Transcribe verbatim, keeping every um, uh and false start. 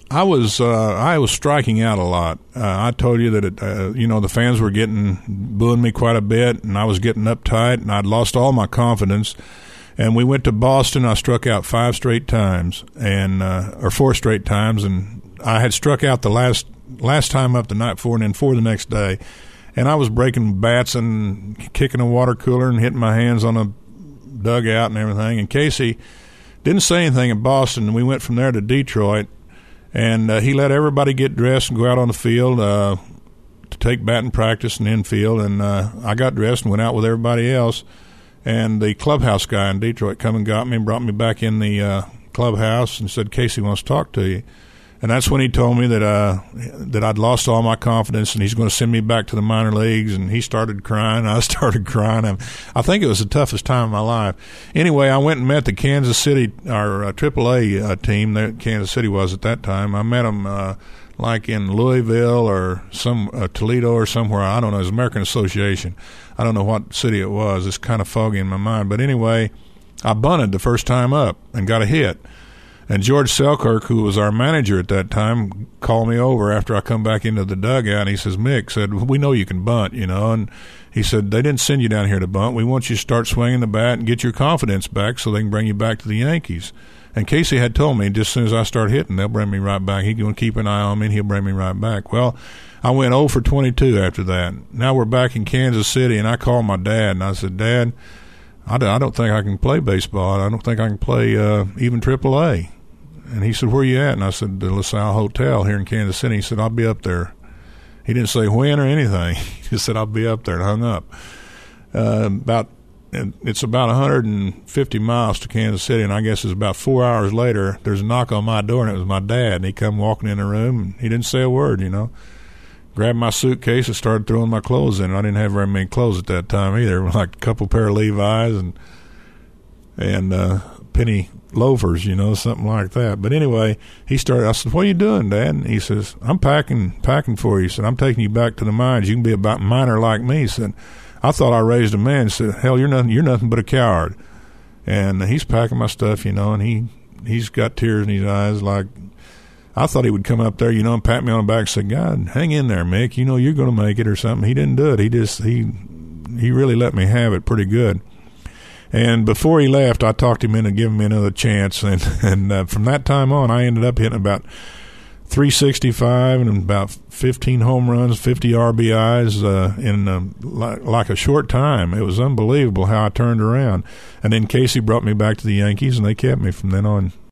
I was uh, I was striking out a lot. Uh, I told you that it, uh, you know the fans were getting booing me quite a bit, and I was getting uptight, and I'd lost all my confidence. And we went to Boston. I struck out five straight times, and uh, or four straight times, and I had struck out the last last time up the night before, and then four the next day. And I was breaking bats and kicking a water cooler and hitting my hands on a dugout and everything. And Casey didn't say anything in Boston. We went from there to Detroit. And uh, he let everybody get dressed and go out on the field uh, to take batting practice and infield. And uh, I got dressed and went out with everybody else. And the clubhouse guy in Detroit come and got me and brought me back in the uh, clubhouse and said, Casey wants to talk to you. And that's when he told me that uh, that I'd lost all my confidence and he's going to send me back to the minor leagues. And he started crying. I started crying. I think it was the toughest time of my life. Anyway, I went and met the Kansas City, our uh, triple A uh, team that Kansas City was at that time. I met them uh, like in Louisville or some uh, Toledo or somewhere. I don't know. It was American Association. I don't know what city it was. It's kind of foggy in my mind. But anyway, I bunted the first time up and got a hit. And George Selkirk, who was our manager at that time, called me over after I come back into the dugout, and he says, Mick, said, we know you can bunt, you know. And he said, they didn't send you down here to bunt. We want you to start swinging the bat and get your confidence back so they can bring you back to the Yankees. And Casey had told me just as soon as I start hitting, they'll bring me right back. He's going to keep an eye on me, and he'll bring me right back. Well, I went oh for twenty-two after that. Now we're back in Kansas City, and I called my dad, and I said, Dad, I don't think I can play baseball. I don't think I can play uh, even triple A. And he said, where are you at? And I said, the LaSalle Hotel here in Kansas City. He said, I'll be up there. He didn't say when or anything. He just said, I'll be up there, and hung up. Uh, about It's about one hundred fifty miles to Kansas City, and I guess it's about four hours later, there's a knock on my door, and it was my dad. And he come walking in the room, and he didn't say a word, you know. Grabbed my suitcase and started throwing my clothes in. I didn't have very many clothes at that time either, like a couple pair of Levi's and, and uh, penny loafers, you know, something like that. But anyway, he started, I said, what are you doing, Dad? And he says, I'm packing packing for you. He said, I'm taking you back to the mines. You can be a miner like me. He said, I thought I raised a man. He said, hell, you're nothing, you're nothing but a coward. And he's packing my stuff, you know, and he, he's got tears in his eyes. Like, I thought he would come up there, you know, and pat me on the back and say, God, hang in there, Mick. You know, you're going to make it or something. He didn't do it. He just, he, he really let me have it pretty good. And before he left, I talked him into giving me another chance. And, and uh, from that time on, I ended up hitting about three sixty-five and about fifteen home runs, fifty R B Is uh, in uh, like, like a short time. It was unbelievable how I turned around. And then Casey brought me back to the Yankees, and they kept me from then on.